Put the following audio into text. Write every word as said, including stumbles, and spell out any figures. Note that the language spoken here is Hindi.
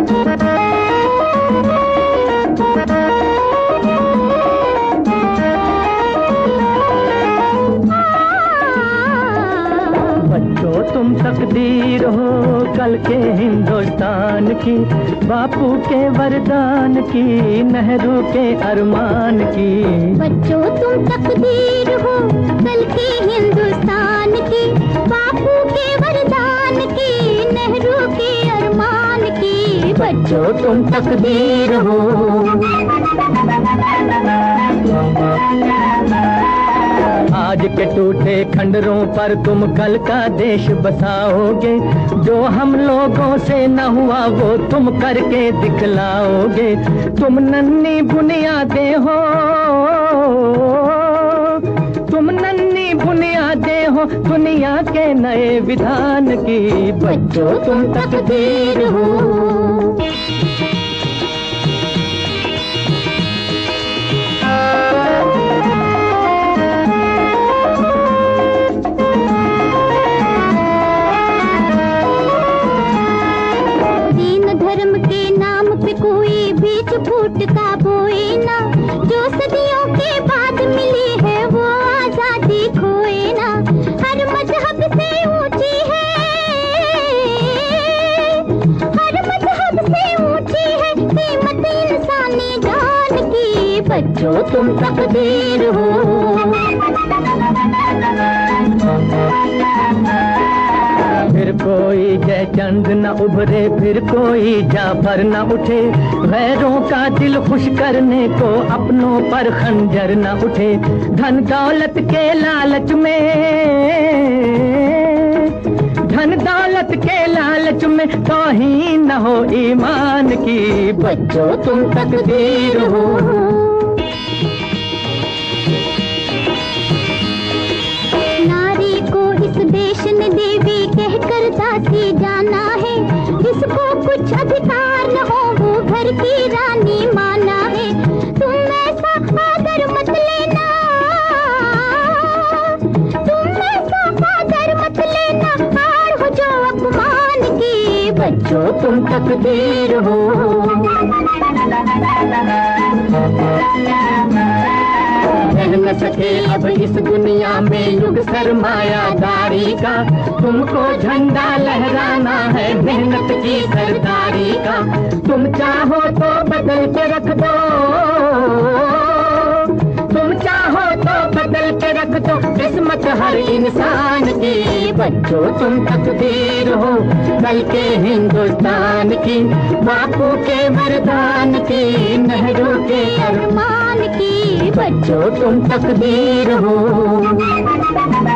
तुम तकदीर हो कल के हिंदुस्तान की, बापू के वरदान की, नेहरू के अरमान की। बच्चों तुम तकदीर हो कल के हिंदुस्तान की, बापू के वरदान की, नेहरू के अरमान की। बच्चों तुम तकदीर हो। आज के टूटे खंडरों पर तुम कल का देश बसाओगे, जो हम लोगों से न हुआ वो तुम करके दिखलाओगे। तुम नन्ही बुनियादें हो, तुम नन्ही बुनियादें हो दुनिया के नए विधान की। बच्चों तुम तकदीर हो। कोई बीच फूट का बोए ना, जो सदियों के बाद मिली है वो आजादी खोए ना। हर मजहब से ऊंची है, हर मजहब से ऊंची है कीमत इंसानी जान की। बच्चों तुम तकदीर हो। फिर कोई जयचंद न उभरे, फिर कोई जाफर न उठे, गैरों का दिल खुश करने को अपनों पर खंजर न उठे। धन दौलत के लालच में, धन दौलत के लालच में तौहीन न हो ईमान की। बच्चों तुम तकदीर हो। नारी को इस देश ने देवी कहकर दासी जाना है, जिसको कुछ अधिकार न हो वो घर की रानी माना है। तुम ऐसा आदर मत लेना, तुम ऐसा आदर मत लेना, हार हो जो अपमान की। बच्चों तुम तकदीर हो। रह न सके अब इस दुनिया में युग सरमायादारी का, तुमको झंडा लहराना है मेहनत की सरदारी का। तुम चाहो तो बदल के रख दो, तुम चाहो तो बदल के रख दो किस्मत हर इंसान की। बच्चों तुम तकदीर हो कल के हिंदुस्तान की, बापू के वरदान की, नेहरू के अरमान की। बच्चों तुम तकदीर हो।